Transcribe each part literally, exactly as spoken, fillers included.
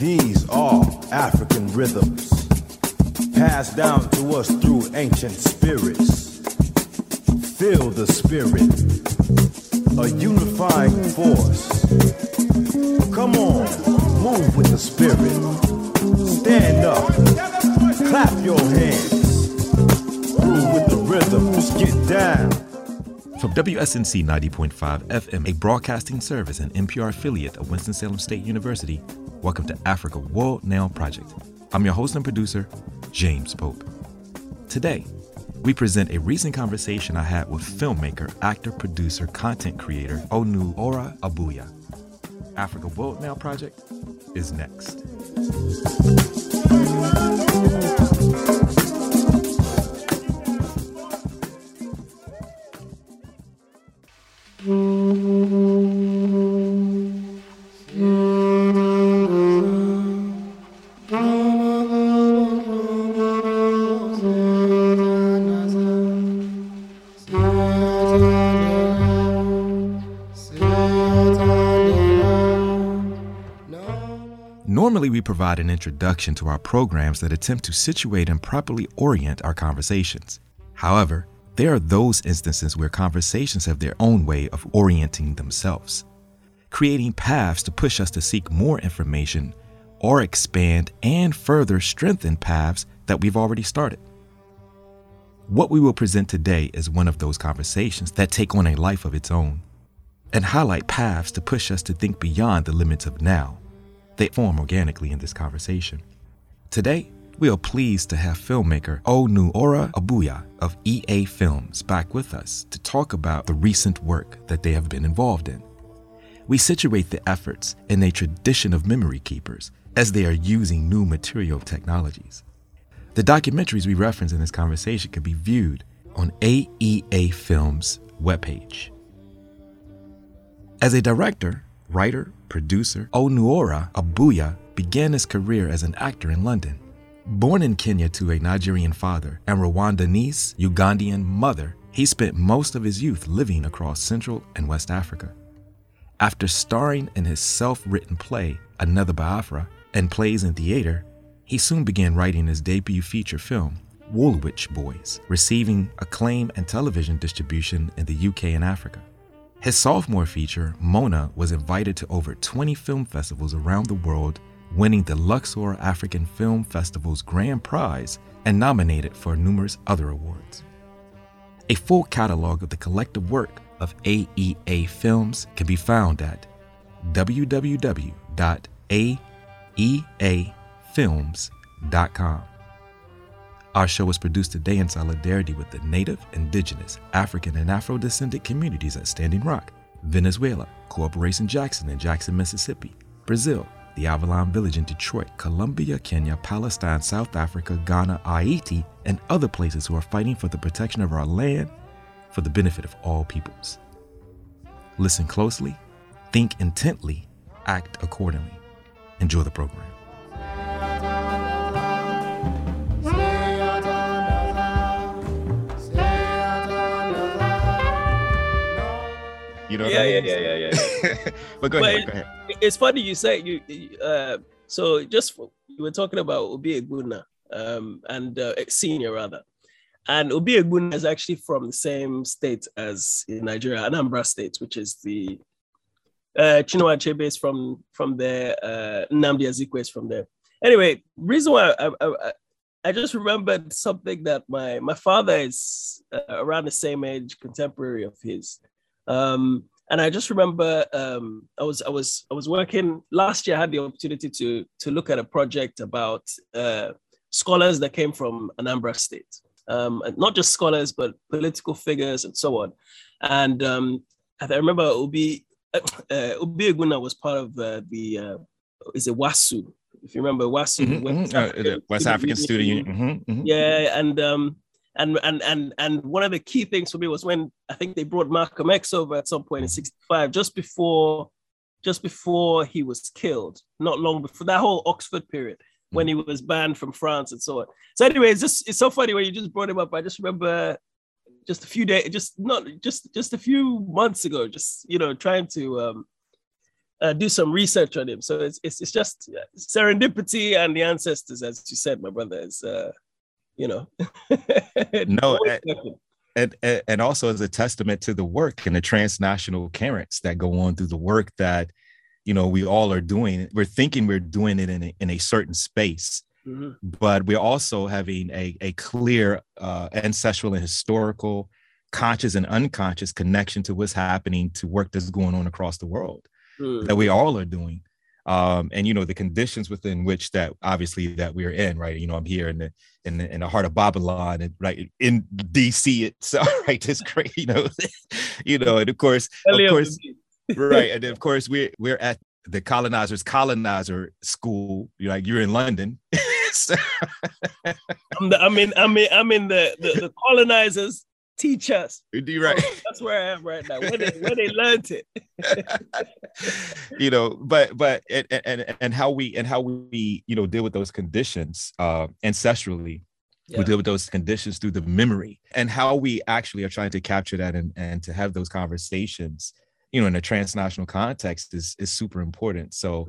These are African rhythms, passed down to us through ancient spirits. Feel the spirit, a unifying force. Come on, move with the spirit. Stand up, clap your hands. Groove with the rhythms, get down. From W S N C ninety point five F M, a broadcasting service and N P R affiliate of Winston-Salem State University, welcome to Africa World Now Project. I'm your host and producer, James Pope. Today, we present a recent conversation I had with filmmaker, actor, producer, content creator, Onuora Abuya. Africa World Now Project is next. Normally, we provide an introduction to our programs that attempt to situate and properly orient our conversations. However, there are those instances where conversations have their own way of orienting themselves, creating paths to push us to seek more information or expand and further strengthen paths that we've already started. What we will present today is one of those conversations that take on a life of its own and highlight paths to push us to think beyond the limits of now. They form organically in this conversation. Today, we are pleased to have filmmaker Onuora Abuya of E A Films back with us to talk about the recent work that they have been involved in. We situate the efforts in a tradition of memory keepers as they are using new material technologies. The documentaries we reference in this conversation can be viewed on A E A Films' webpage. As a director, writer, producer, Onuora Abuya began his career as an actor in London. Born in Kenya to a Nigerian father and Rwandanese Ugandan mother, he spent most of his youth living across Central and West Africa. After starring in his self-written play, Another Biafra, and plays in theater, he soon began writing his debut feature film, Woolwich Boys, receiving acclaim and television distribution in the U K and Africa. His sophomore feature, Mona, was invited to over twenty film festivals around the world, winning the Luxor African Film Festival's grand prize and nominated for numerous other awards. A full catalog of the collective work of A E A Films can be found at w w w dot a e a films dot com. Our show is produced today in solidarity with the Native, Indigenous, African, and Afro-descendant communities at Standing Rock, Venezuela, Corporation Jackson in Jackson, Mississippi, Brazil, the Avalon Village in Detroit, Colombia, Kenya, Palestine, South Africa, Ghana, Haiti, and other places who are fighting for the protection of our land for the benefit of all peoples. Listen closely, think intently, act accordingly. Enjoy the program. You know yeah, what I mean? yeah, yeah, yeah, yeah. But go but ahead, go ahead. It's funny you say you. Uh, so just you were talking about Obi Egbuna, um, and uh, senior rather, and Obi Egbuna is actually from the same state as in Nigeria, Anambra State, which is the uh, Chinua Achebe is from from there. Uh, Nnamdi Azikiwe is from there. Anyway, reason why I, I, I, I just remembered something that my my father is uh, around the same age, contemporary of his. Um, and I just remember um, I was I was I was working last year. I had the opportunity to to look at a project about uh, scholars that came from Anambra State, um, and not just scholars but political figures and so on. And um, I remember Obi uh, Obi Egbuna was part of uh, the uh, is it WASU? If you remember WASU, Mm-hmm, West, mm-hmm. uh, West African Student Union. Mm-hmm, mm-hmm. Yeah, and um, And and and and one of the key things for me was when I think they brought Malcolm X over at some point in sixty-five, just before, just before he was killed, not long before that whole Oxford period when he was banned from France and so on. So anyway, it's just it's so funny when you just brought him up. I just remember just a few days, just not just just a few months ago, just you know trying to um, uh, do some research on him. So it's it's, it's just serendipity and the ancestors, as you said, my brother. Is uh, you know, no. And, and and also as a testament to the work and the transnational currents that go on through the work that, you know, we all are doing. We're thinking we're doing it in a, in a certain space, mm-hmm. but we're also having a, a clear uh, ancestral and historical, conscious and unconscious connection to what's happening, to work that's going on across the world, mm-hmm. that we all are doing. Um, and, you know, the conditions within which that obviously that we're in, right? You know, I'm here in the in the, in the heart of Babylon, and right in D C itself, right? It's great, you know, you know, and of course, of course, right. And of course, we're we're at the colonizers' colonizer school. You're like, you're in London. So. I'm the, I'm in I'm in I'm in the the, the colonizers teach us. You're right. Oh, that's where I am right now. Where they, where they learned it. You know, but but and, and and how we and how we you know deal with those conditions uh, ancestrally. Yeah. We deal with those conditions through the memory, and how we actually are trying to capture that and and to have those conversations, you know, in a transnational context is is super important. So.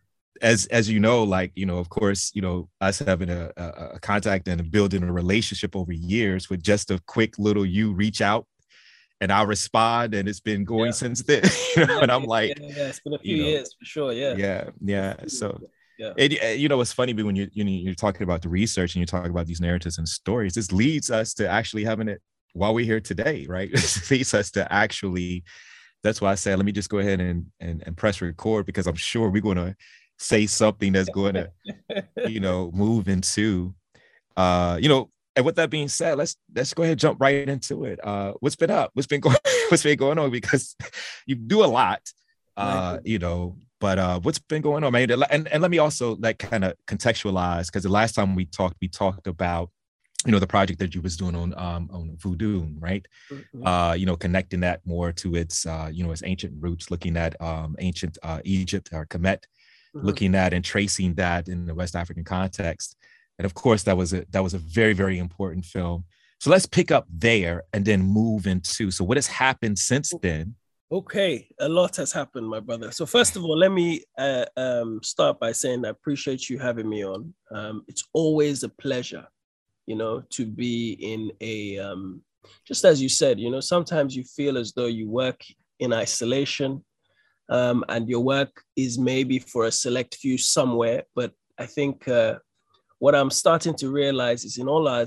As as you know, like, you know, of course, you know, us having a, a, a contact and building a relationship over years with just a quick little you reach out and I'll respond, and it's been going yeah. since then. You know, yeah, and I'm like, yeah, yeah, it's been a few you know, years for sure. Yeah. Yeah. Yeah. So, yeah. It, you know, it's funny, but when you, you know, you're talking about the research and you're talking about these narratives and stories, this leads us to actually having it while we're here today, right? This leads us to actually, that's why I said, let me just go ahead and, and, and press record, because I'm sure we're going to say something that's going to, you know, move into, uh, you know, and with that being said, let's let's go ahead and jump right into it. Uh, what's been up? What's been going? What's been going on? Because you do a lot, uh, you know. But uh, what's been going on, man? And and let me also like kind of contextualize, because the last time we talked, we talked about, you know, the project that you was doing on um on voodoo, right? Mm-hmm. Uh, you know, connecting that more to its uh, you know, its ancient roots, looking at um ancient uh, Egypt or Kemet. Mm-hmm. Looking at and tracing that in the West African context. And of course, that was a that was a very, very important film. So let's pick up there and then move into, so what has happened since then? Okay, a lot has happened, my brother. So first of all, let me uh, um, start by saying I appreciate you having me on. Um, it's always a pleasure, you know, to be in a, um, just as you said, you know, sometimes you feel as though you work in isolation. Um, and your work is maybe for a select few somewhere, but I think uh, what I'm starting to realize is in all our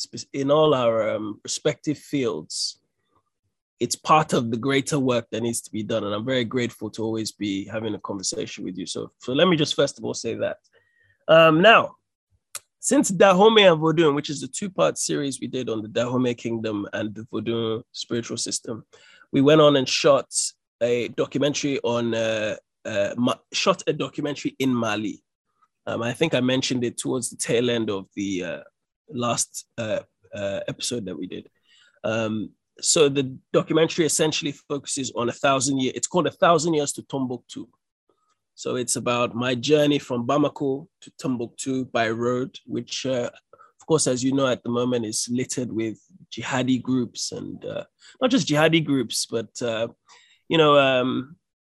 in all our um, respective fields, it's part of the greater work that needs to be done, and I'm very grateful to always be having a conversation with you. So, so let me just first of all say that. Um, now, since Dahomey and Vodun, which is the two-part series we did on the Dahomey Kingdom and the Vodun spiritual system, we went on and shot a documentary on, uh, uh, Ma- shot a documentary in Mali. Um, I think I mentioned it towards the tail end of the uh, last uh, uh, episode that we did. Um, so the documentary essentially focuses on a thousand years. It's called A Thousand Years to Tombouctou. So it's about my journey from Bamako to Tombouctou by road, which, uh, of course, as you know, at the moment is littered with jihadi groups, and uh, not just jihadi groups, but uh, you know, um,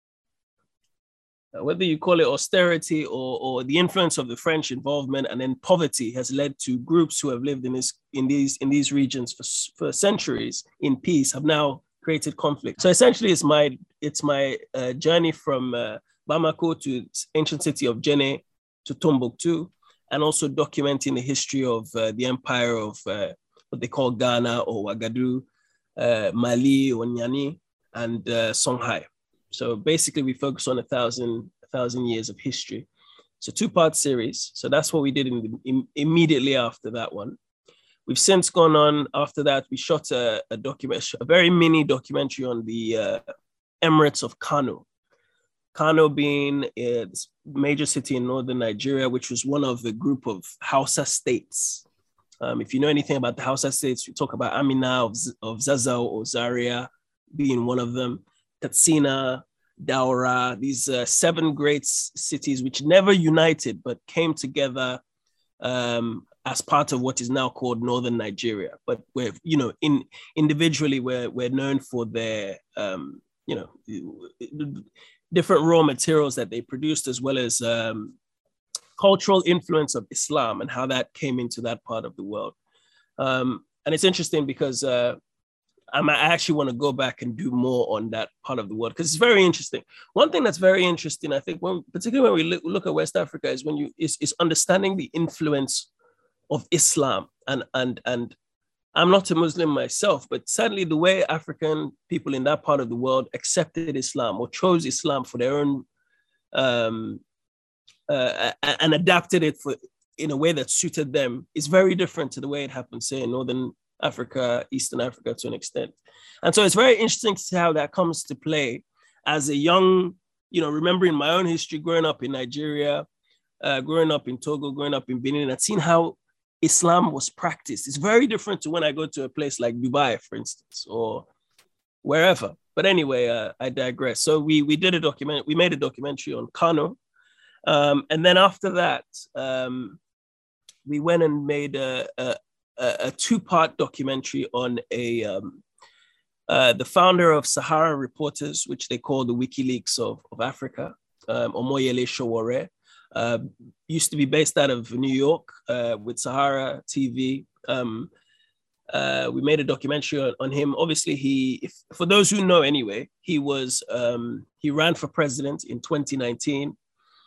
whether you call it austerity or, or the influence of the French involvement, and then poverty has led to groups who have lived in this in these in these regions for, for centuries in peace have now created conflict. So essentially, it's my it's my uh, journey from uh, Bamako to the ancient city of Djenné to Tombouctou, and also documenting the history of uh, the empire of uh, what they call Ghana or Ouagadougou, uh, Mali or Niani, and uh, Songhai. So basically, we focus on a thousand, a thousand years of history. It's a two-part series. So that's what we did in the, in, immediately after that one. We've since gone on after that. We shot a, a document, a very mini documentary on the uh, Emirates of Kano. Kano being a major city in northern Nigeria, which was one of the group of Hausa states. Um, if you know anything about the Hausa states, we talk about Amina of, of Zazzau or Zaria being one of them. Katsina, Daura, these uh, seven great cities which never united but came together um, as part of what is now called northern Nigeria. But we're, you know, in individually we're we're known for their, um, you know, different raw materials that they produced, as well as um, cultural influence of Islam and how that came into that part of the world. Um, and it's interesting because uh, I'm, I actually want to go back and do more on that part of the world because it's very interesting. One thing that's very interesting, I think, when, particularly when we look, look at West Africa, is when you is, is understanding the influence of Islam. And and and I'm not a Muslim myself, but certainly the way African people in that part of the world accepted Islam or chose Islam for their own um, uh, and adapted it for in a way that suited them is very different to the way it happens, say, in Northern Africa, Eastern Africa to an extent. And so it's very interesting to see how that comes to play as a young, you know, remembering my own history, growing up in Nigeria, uh, growing up in Togo, growing up in Benin, and seeing how Islam was practiced. It's very different to when I go to a place like Dubai, for instance, or wherever. But anyway, uh, I digress. So we we did a document, we made a documentary on Kano. Um, and then after that, um, we went and made a, a, a two-part documentary on a um, uh, the founder of Sahara Reporters, which they call the WikiLeaks of, of Africa, um, Omoyele Sowore. Uh, used to be based out of New York uh, with Sahara T V. Um, uh, we made a documentary on, on him. Obviously, he, if, for those who know anyway, he was um, he ran for president in twenty nineteen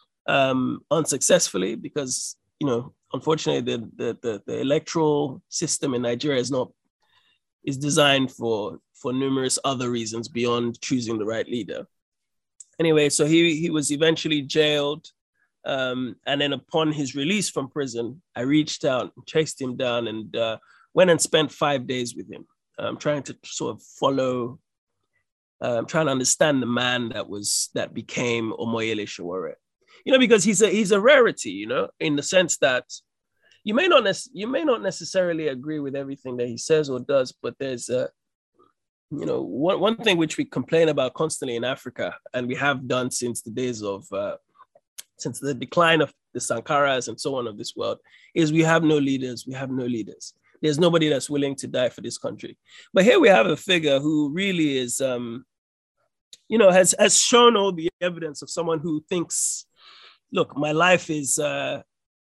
um, unsuccessfully because, you know, unfortunately, the, the, the, the electoral system in Nigeria is not is designed for for numerous other reasons beyond choosing the right leader. Anyway, so he he was eventually jailed. Um, and then upon his release from prison, I reached out, chased him down, and uh, went and spent five days with him, um, trying to sort of follow, um, trying to understand the man that was that became Omoyele Sowore. You know, because he's a he's a rarity, you know, in the sense that you may not nec- you may not necessarily agree with everything that he says or does, but there's a you know one one thing which we complain about constantly in Africa, and we have done since the days of. Uh, since the decline of the Sankaras and so on of this world, is we have no leaders, we have no leaders. There's nobody that's willing to die for this country. But here we have a figure who really is, um, you know, has, has shown all the evidence of someone who thinks, look, my life is, uh,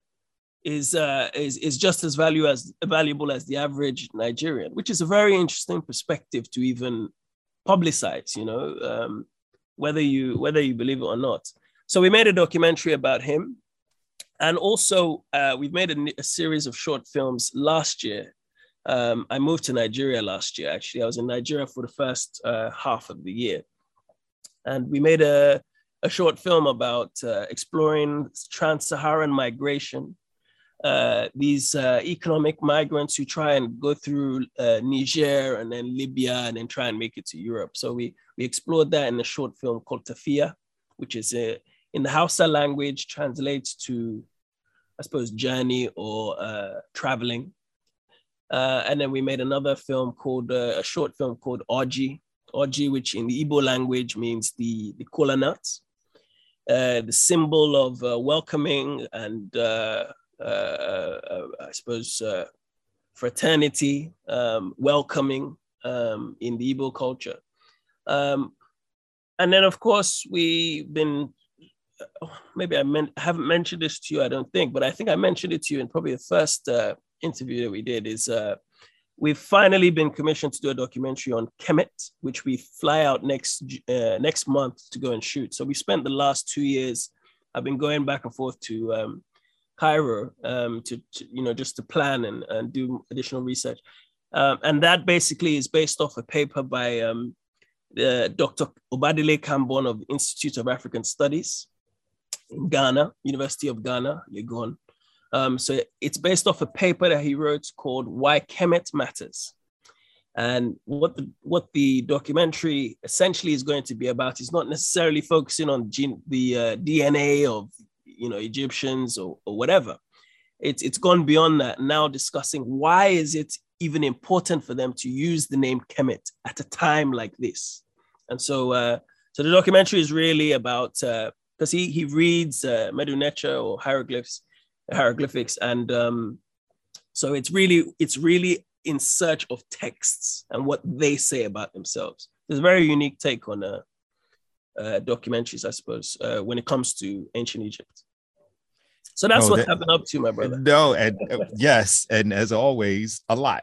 is, uh, is, is just as value as, valuable as the average Nigerian, which is a very interesting perspective to even publicize, you know, um, whether you, whether you believe it or not. So we made a documentary about him. And also uh, we've made a, a series of short films last year. Um, I moved to Nigeria last year, actually. I was in Nigeria for the first uh, half of the year. And we made a, a short film about uh, exploring trans-Saharan migration. Uh, these uh, economic migrants who try and go through uh, Niger and then Libya and then try and make it to Europe. So we, we explored that in a short film called Tafia, which is a in the Hausa language, translates to, I suppose, journey or uh, traveling. Uh, and then we made another film called, uh, a short film called Oji, Oji, which in the Igbo language means the, the kola nuts, uh, the symbol of uh, welcoming and, uh, uh, uh, I suppose, uh, fraternity, um, welcoming um, in the Igbo culture. Um, and then, of course, we've been, maybe I meant, haven't mentioned this to you, I don't think, but I think I mentioned it to you in probably the first uh, interview that we did is uh, we've finally been commissioned to do a documentary on Kemet, which we fly out next uh, next month to go and shoot. So we spent the last two years, I've been going back and forth to um, Cairo um, to, to, you know, just to plan and, and do additional research. Um, and that basically is based off a paper by um, the Doctor Obadile Kambon of the Institute of African Studies in Ghana, University of Ghana, Legon. Um, so it's based off a paper that he wrote called Why Kemet Matters. And what the, what the documentary essentially is going to be about is not necessarily focusing on gene, the uh, D N A of, you know, Egyptians or, or whatever. It's, it's gone beyond that, now discussing why is it even important for them to use the name Kemet at a time like this. And so, uh, so the documentary is really about, uh, because he he reads uh, Medu Neter or hieroglyphs, hieroglyphics, and um, so it's really it's really in search of texts and what they say about themselves. It's a very unique take on uh, uh, documentaries, I suppose, uh, when it comes to ancient Egypt. So that's no, what that, I've been up to, my brother. No, and uh, yes, and as always, a lot.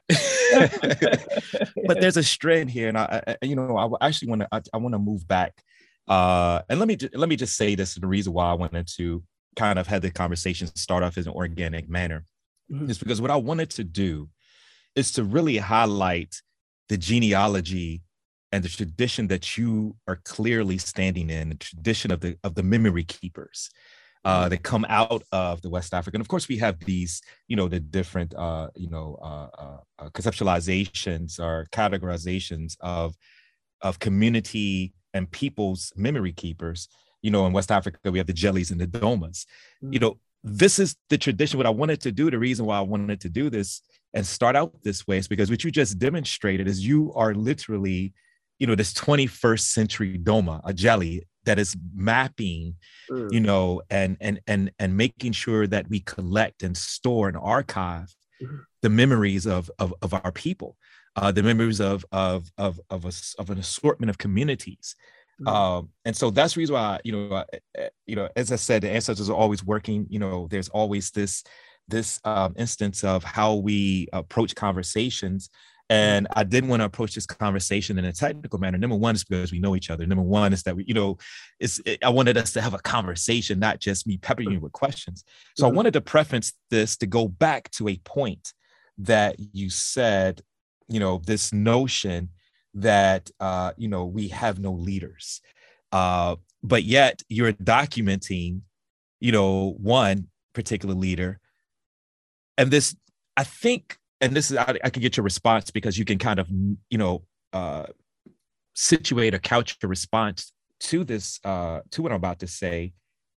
But there's a strand here, and I, I you know, I actually want to, I, I want to move back, uh, and let me let me just say this: the reason why I wanted to kind of have the conversation start off in an organic manner mm-hmm. is because what I wanted to do is to really highlight the genealogy and the tradition that you are clearly standing in, the tradition of the of the memory keepers. Uh, that come out of the West Africa. And of course, we have these, you know, the different, uh, you know, uh, uh, conceptualizations or categorizations of, of community and people's memory keepers. You know, in West Africa, we have the Jellies and the Domas. Mm-hmm. You know, this is the tradition. What I wanted to do, the reason why I wanted to do this and start out this way is because what you just demonstrated is you are literally, you know, this twenty-first century Doma, a Jelly, that is mapping, mm. you know, and and and and making sure that we collect and store and archive mm-hmm. the memories of of, of our people, uh, the memories of of of of, a, of an assortment of communities, mm-hmm. um, and so that's the reason why, you know, uh, you know, as I said, the ancestors are always working. You know, there's always this this um, instance of how we approach conversations. And I didn't want to approach this conversation in a technical manner. Number one is because we know each other. Number one is that we, you know, it's, it, I wanted us to have a conversation, not just me peppering you with questions. So mm-hmm. I wanted to preference this to go back to a point that you said, you know, this notion that, uh, you know, we have no leaders, uh, but yet you're documenting, you know, one particular leader. And this, I think, and this is, I, I can get your response because you can kind of, you know, uh, situate or couch your response to this, uh, to what I'm about to say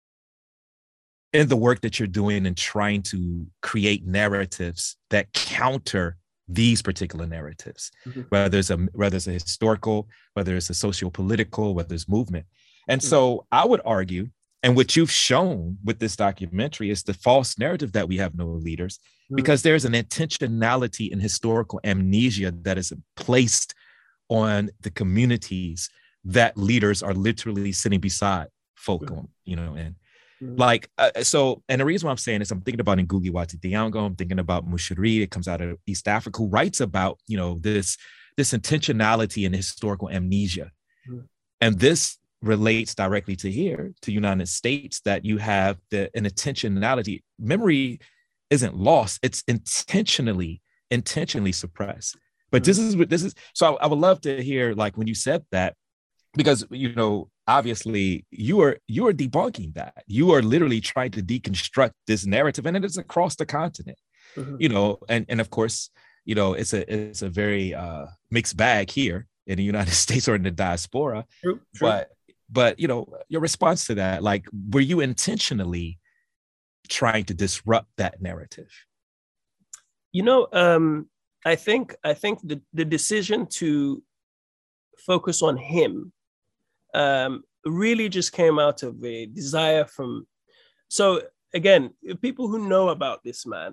in the work that you're doing and trying to create narratives that counter these particular narratives, mm-hmm. whether it's a, whether it's a historical, whether it's a socio-political, whether it's movement. And mm-hmm. so I would argue, and what you've shown with this documentary is the false narrative that we have no leaders, mm-hmm. because there's an intentionality in historical amnesia that is placed on the communities that leaders are literally sitting beside folk mm-hmm. on, you know, and mm-hmm. like, uh, so, and the reason why I'm saying this, I'm thinking about Ngugi wa Thiong'o, I'm thinking about Mushiri, it comes out of East Africa, who writes about, you know, this, this intentionality and historical amnesia. Mm-hmm. And this relates directly to here, to United States, that you have the an intentionality. Memory isn't lost, it's intentionally, intentionally suppressed. But mm-hmm. this is what this is. So I, I would love to hear, like, when you said that, because, you know, obviously you are you are debunking that. You are literally trying to deconstruct this narrative, and it is across the continent. Mm-hmm. You know, and and of course, you know, it's a it's a very uh mixed bag here in the United States or in the diaspora. True, true. But But, you know, your response to that, like, were you intentionally trying to disrupt that narrative? You know, um, I think I think the, the decision to focus on him um, really just came out of a desire from, so again, people who know about this man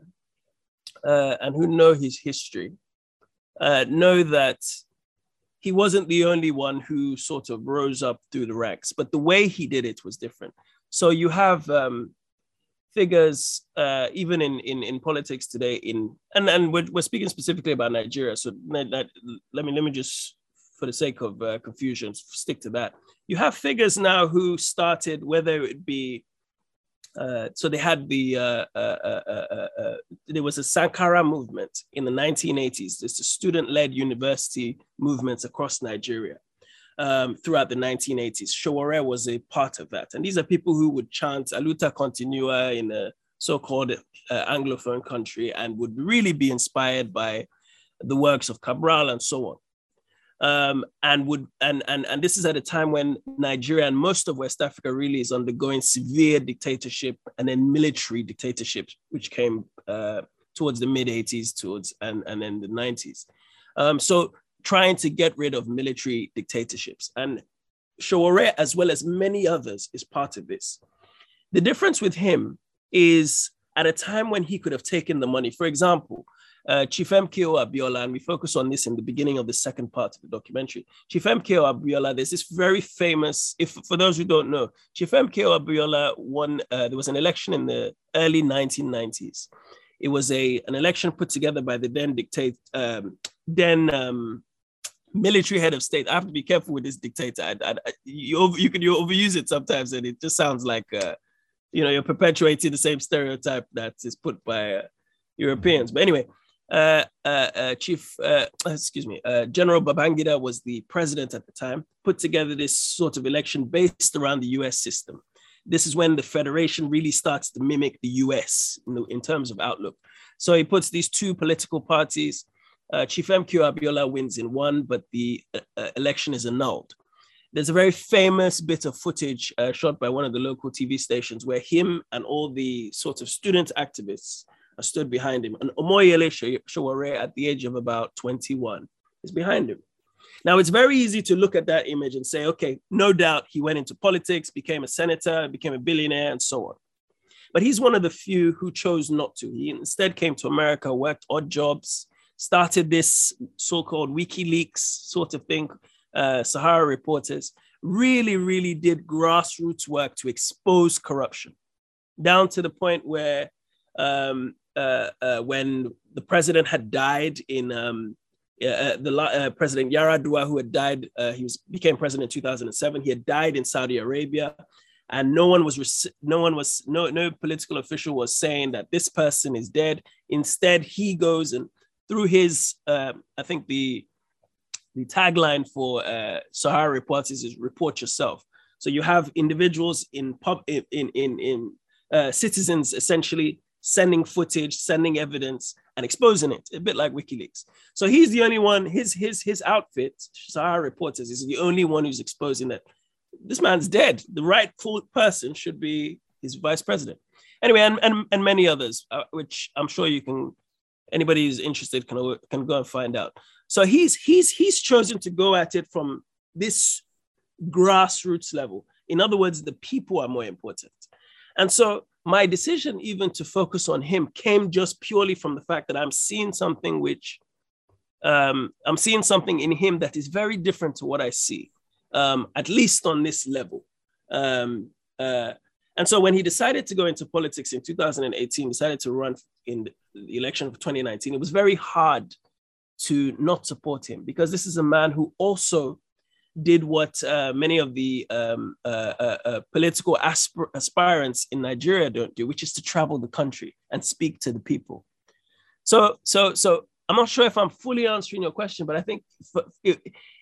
uh, and who know his history uh, know that he wasn't the only one who sort of rose up through the ranks, but the way he did it was different. So you have um, figures, uh, even in, in in politics today, in and, and we're, we're speaking specifically about Nigeria. So let, let, let me let me just, for the sake of uh, confusion, stick to that. You have figures now who started, whether it be, uh, so they had the, uh, uh, uh, uh, uh, there was a Sankara movement in the nineteen eighties. There's a student-led university movements across Nigeria um, throughout the nineteen eighties. Sowore was a part of that. And these are people who would chant Aluta Continua in a so-called uh, Anglophone country and would really be inspired by the works of Cabral and so on. Um, and would and, and and this is at a time when Nigeria and most of West Africa really is undergoing severe dictatorship and then military dictatorship, which came uh, towards the mid eighties, towards and and then the nineties. Um, so trying to get rid of military dictatorships, and Sowore, as well as many others, is part of this. The difference with him is at a time when he could have taken the money. For example, uh, Chief M K O Abiola, and we focus on this in the beginning of the second part of the documentary. Chief M K O Abiola, there's this very famous, if for those who don't know, Chief M K O Abiola won, uh, there was an election in the early nineteen nineties. It was a an election put together by the then dictate, um, then um, military head of state. I have to be careful with this dictator. I, I, I, you, over, you can you overuse it sometimes, and it just sounds like, uh, you know, you're perpetuating the same stereotype that is put by uh, Europeans. But anyway, uh, uh, uh, Chief, uh, excuse me, uh, General Babangida was the president at the time, put together this sort of election based around the U S system. This is when the federation really starts to mimic the U S in, the, in terms of outlook. So he puts these two political parties. Uh, Chief M K O Abiola wins in one, but the uh, election is annulled. There's a very famous bit of footage uh, shot by one of the local T V stations where him and all the sort of student activists are stood behind him. And Omoyele Sowore, at the age of about twenty-one, is behind him. Now, it's very easy to look at that image and say, okay, no doubt he went into politics, became a senator, became a billionaire, and so on. But he's one of the few who chose not to. He instead came to America, worked odd jobs, started this so-called WikiLeaks sort of thing, uh, Sahara Reporters, really, really did grassroots work to expose corruption, down to the point where um, uh, uh, when the president had died in, um, uh, the uh, President Yaradua, who had died, uh, he was became president in two thousand seven, he had died in Saudi Arabia, and no one was, no one was, no, no political official was saying that this person is dead. Instead, he goes and through his, uh, I think the, the tagline for uh, Sahara Reporters is report yourself. So you have individuals in pub, in, in, in uh, citizens essentially sending footage, sending evidence and exposing it, a bit like WikiLeaks. So he's the only one, his, his, his outfit, Sahara Reporters, is the only one who's exposing that this man's dead. The rightful person should be his vice president. Anyway, and, and, and many others, uh, which I'm sure you can, anybody who's interested can, can go and find out. So he's, he's, he's chosen to go at it from this grassroots level. In other words, the people are more important. And so my decision even to focus on him came just purely from the fact that I'm seeing something which, um, I'm seeing something in him that is very different to what I see, um, at least on this level. Um, uh, and so when he decided to go into politics in two thousand eighteen, decided to run in the election of twenty nineteen, it was very hard to not support him because this is a man who also did what uh, many of the um, uh, uh, uh, political aspir- aspirants in Nigeria don't do, which is to travel the country and speak to the people. So, so, so I'm not sure if I'm fully answering your question, but I think it,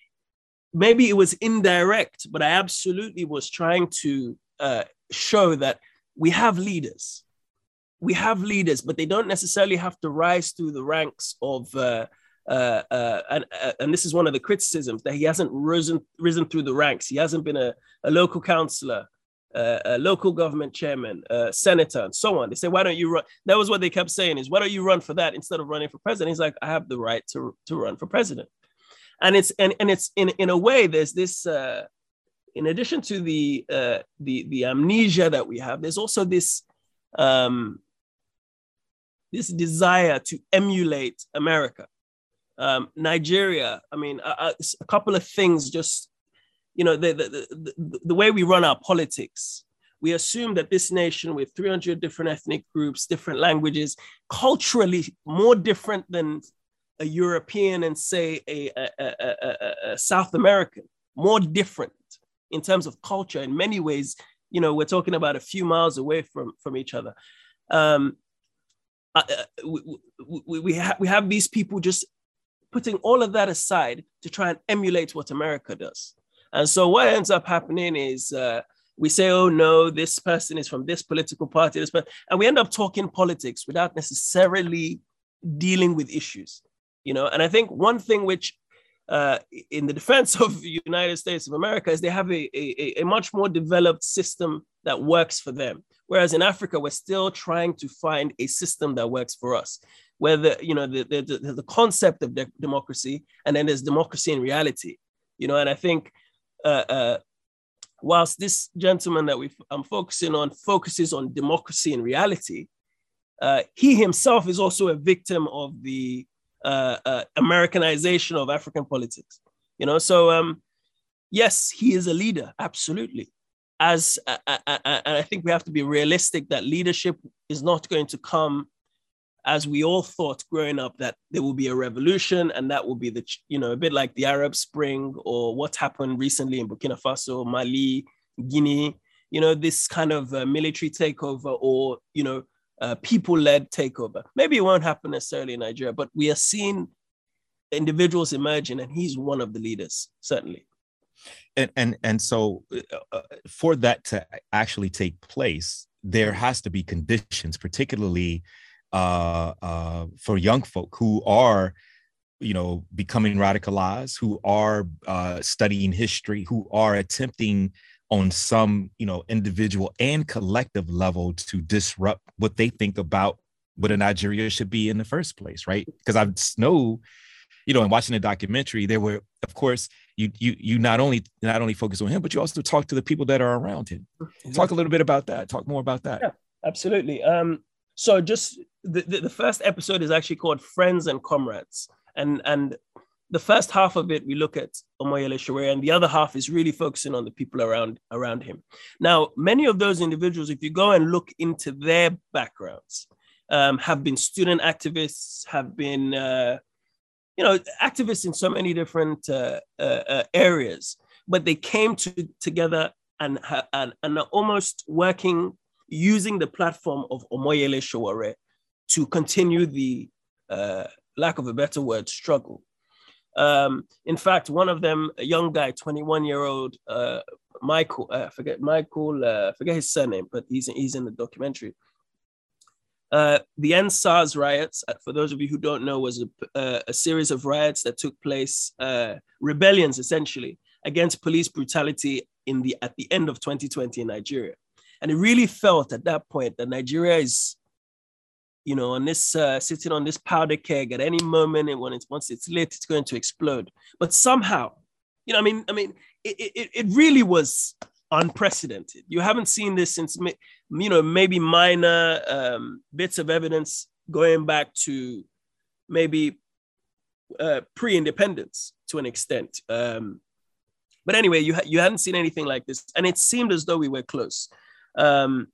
maybe it was indirect, but I absolutely was trying to uh, show that we have leaders. We have leaders, but they don't necessarily have to rise through the ranks of uh, Uh, uh, and, uh, and this is one of the criticisms, that he hasn't risen, risen through the ranks. He hasn't been a, a local councillor, uh, a local government chairman, a senator, and so on. They say, why don't you run? That was what they kept saying is, why don't you run for that instead of running for president? He's like, I have the right to, to run for president. And it's, and, and it's in, in a way, there's this, uh, in addition to the, uh, the, the amnesia that we have, there's also this, um, this desire to emulate America. Um, Nigeria, I mean, uh, a couple of things just, you know, the, the, the, the way we run our politics, we assume that this nation with three hundred different ethnic groups, different languages, culturally more different than a European and say a, a, a, a, a South American, more different in terms of culture. In many ways, you know, we're talking about a few miles away from, from each other. Um, uh, we, we, we, ha- we have these people just putting all of that aside to try and emulate what America does. And so what ends up happening is uh, we say, oh no, this person is from this political party, this person, and we end up talking politics without necessarily dealing with issues, you know? And I think one thing which uh, in the defense of the United States of America is they have a, a, a much more developed system that works for them. Whereas in Africa, we're still trying to find a system that works for us, where the, you know, the, the, the concept of de- democracy, and then there's democracy in reality, you know, and I think uh, uh, whilst this gentleman that we I'm focusing on focuses on democracy in reality, uh, he himself is also a victim of the uh, uh, Americanization of African politics. You know, so um, yes, he is a leader, absolutely. As uh, uh, uh, and I think we have to be realistic that leadership is not going to come as we all thought growing up, that there will be a revolution and that will be the, you know, a bit like the Arab Spring or what happened recently in Burkina Faso, Mali, Guinea, you know, this kind of uh, military takeover or, you know, uh, people-led takeover. Maybe it won't happen necessarily in Nigeria, but we are seeing individuals emerging, and he's one of the leaders, certainly. And and and so uh, for that to actually take place, there has to be conditions, particularly uh, uh, for young folk who are, you know, becoming radicalized, who are uh, studying history, who are attempting on some, you know, individual and collective level to disrupt what they think about what a Nigeria should be in the first place, right? Because I know, you know, in watching the documentary, there were, of course, you you you not only not only focus on him, but you also talk to the people that are around him. Exactly. Talk a little bit about that. Talk more about that. Yeah, absolutely. Um, so just the, the, the first episode is actually called Friends and Comrades. And, and the first half of it, we look at Omoyele Sowore, and the other half is really focusing on the people around, around him. Now, many of those individuals, if you go and look into their backgrounds, um, have been student activists, have been, uh, you know, activists in so many different uh, uh, uh, areas, but they came to, together and, and, and are almost working using the platform of Omoyele Sowore to continue the, uh, lack of a better word, struggle. Um, in fact, one of them, a young guy, twenty-one-year-old uh, Michael, uh, forget Michael, uh, forget his surname, but he's he's in the documentary. Uh, the End SARS riots, for those of you who don't know, was a, uh, a series of riots that took place, uh, rebellions essentially, against police brutality in the at the end of twenty twenty in Nigeria. And it really felt at that point that Nigeria is, you know, on this, uh, sitting on this powder keg at any moment, and when it's, once it's lit, it's going to explode. But somehow, you know, I mean, I mean, it, it, it really was unprecedented. You haven't seen this since, you know, maybe minor um, bits of evidence going back to maybe uh, pre-independence to an extent. Um, but anyway, you, ha- you hadn't seen anything like this. And it seemed as though we were close. Um,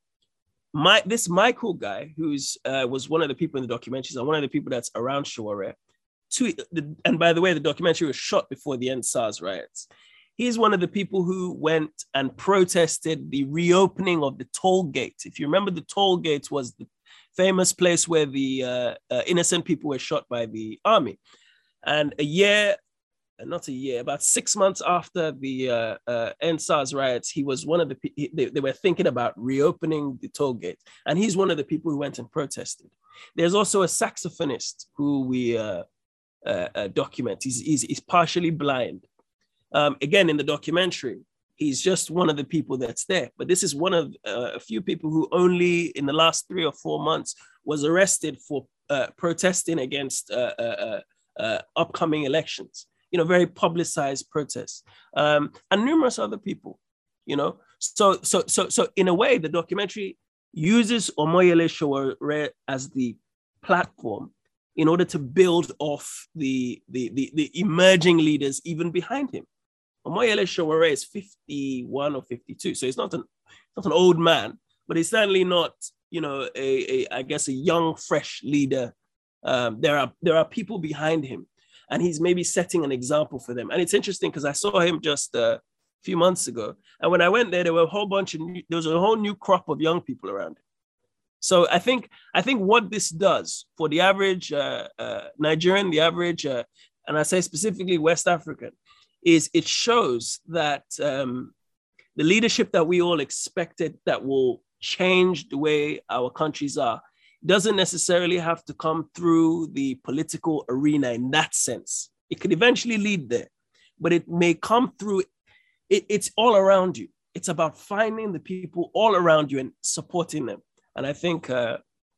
My this Michael guy, who's uh, was one of the people in the documentaries and one of the people that's around Sowore, to the, and by the way, the documentary was shot before the End SARS riots. He's one of the people who went and protested the reopening of the toll gate. If you remember, the toll gate was the famous place where the uh, uh, innocent people were shot by the army. And a year, not a year, about six months after the uh, uh, End SARS riots, he was one of the, they, they were thinking about reopening the toll gate. And he's one of the people who went and protested. There's also a saxophonist who we uh, uh, uh, document. He's, he's, he's partially blind. Um, again, in the documentary, he's just one of the people that's there. But this is one of uh, a few people who only in the last three or four months was arrested for uh, protesting against uh, uh, uh, upcoming elections. You know, very publicized protests, um, and numerous other people, you know. So, so, so, so, in a way, the documentary uses Omoyele Sowore as the platform in order to build off the, the, the, the emerging leaders even behind him. Omoyele Sowore is fifty-one or fifty-two, so he's not an not an old man, but he's certainly not, you know, a, a I guess a young, fresh leader. Um, there are there are people behind him. And he's maybe setting an example for them. And it's interesting because I saw him just uh, a few months ago. And when I went there, there were a whole bunch of, new, there was a whole new crop of young people around him. So I think, I think what this does for the average uh, uh, Nigerian, the average, uh, and I say specifically West African, is it shows that um, the leadership that we all expected that will change the way our countries are doesn't necessarily have to come through the political arena in that sense. It could eventually lead there, but it may come through, it, it's all around you. It's about finding the people all around you and supporting them. And I think uh,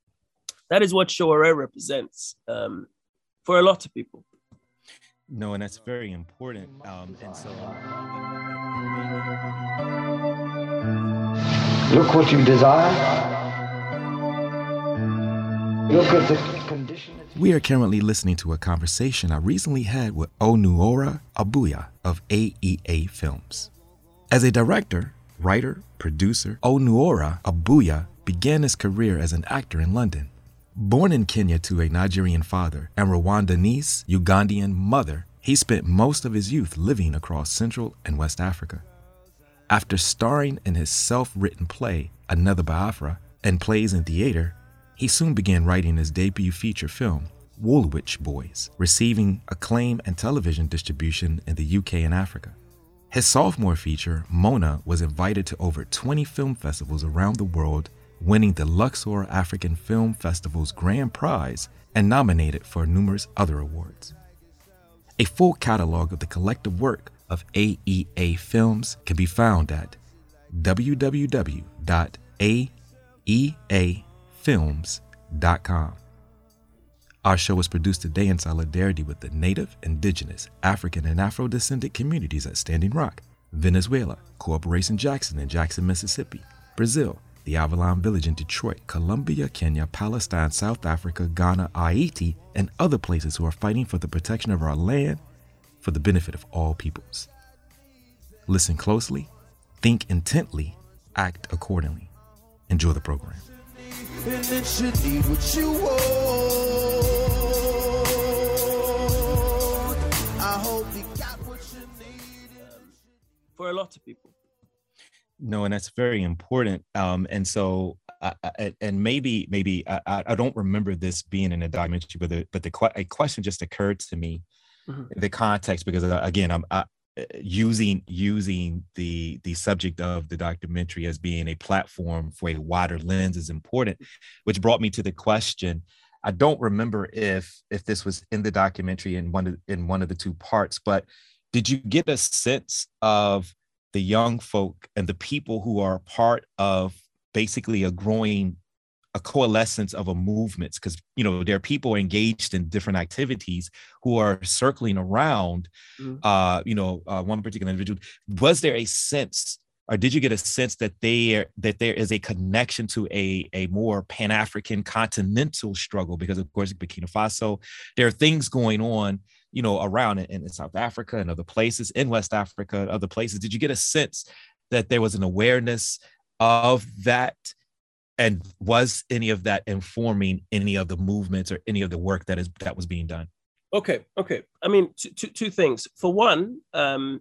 that is what Sowore represents um, for a lot of people. No, and that's very important. Um, and so, look what you desire. We are currently listening to a conversation I recently had with Onuora Abuya of A E A Films. As a director, writer, producer, Onuora Abuya began his career as an actor in London. Born in Kenya to a Nigerian father and Rwandanese Ugandan mother, he spent most of his youth living across Central and West Africa. After starring in his self-written play, Another Biafra, and plays in theater, he soon began writing his debut feature film, Woolwich Boys, receiving acclaim and television distribution in the U K and Africa. His sophomore feature, Mona, was invited to over twenty film festivals around the world, winning the Luxor African Film Festival's grand prize and nominated for numerous other awards. A full catalog of the collective work of A E A Films can be found at w w w dot a e a films dot com. Our show was produced today in solidarity with the Native, Indigenous, African, and Afro-descendant communities at Standing Rock, Venezuela, Corporation Jackson in Jackson, Mississippi, Brazil, the Avalon Village in Detroit, Colombia, Kenya, Palestine, South Africa, Ghana, Haiti, and other places who are fighting for the protection of our land for the benefit of all peoples. Listen closely, think intently, act accordingly. Enjoy the program. And it should need what you want. I hope you got what you need. For a lot of people. No, and that's very important. Um, and so, I, I, and maybe, maybe I, I don't remember this being in a documentary, but the, but the a question just occurred to me, mm-hmm. in the context, because again, I'm I, using using the the subject of the documentary as being a platform for a wider lens is important, which brought me to the question. I don't remember if if this was in the documentary in one of, in one of the two parts, but did you get a sense of the young folk and the people who are part of basically a growing, a coalescence of a movements? Because, you know, there are people engaged in different activities who are circling around, mm-hmm. uh, you know, uh, one particular individual. Was there a sense, or did you get a sense that there that there is a connection to a, a more Pan-African continental struggle? Because, of course, Burkina Faso, there are things going on, you know, around in, in South Africa and other places, in West Africa, other places. Did you get a sense that there was an awareness of that? And was any of that informing any of the movements or any of the work that is that was being done? Okay, okay. I mean, two, two, two things. For one, um,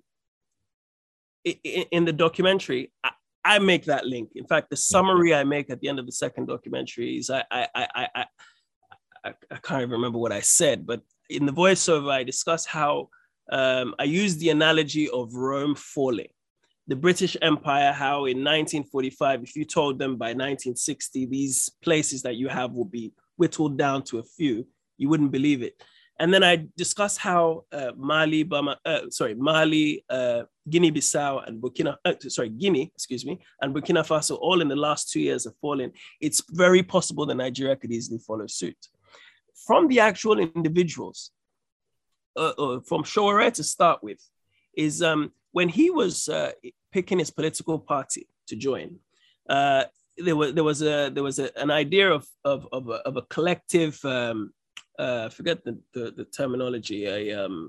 in, in the documentary, I, I make that link. In fact, the summary I make at the end of the second documentary is I I I I, I, I can't even remember what I said, but in the voiceover, I discuss how um, I use the analogy of Rome falling. The British Empire, how in nineteen forty-five, if you told them by nineteen sixty, these places that you have will be whittled down to a few, you wouldn't believe it. And then I discuss how uh, Mali, Bama, uh, sorry, Mali, uh, Guinea-Bissau, and Burkina, uh, sorry, Guinea, excuse me, and Burkina Faso, all in the last two years have fallen. It's very possible that Nigeria could easily follow suit. From the actual individuals, uh, uh, from Sowore to start with, is um, when he was uh, picking his political party to join, uh, there was there was a there was a, an idea of of of a, of a collective. Um, uh, forget the, the the terminology. A um,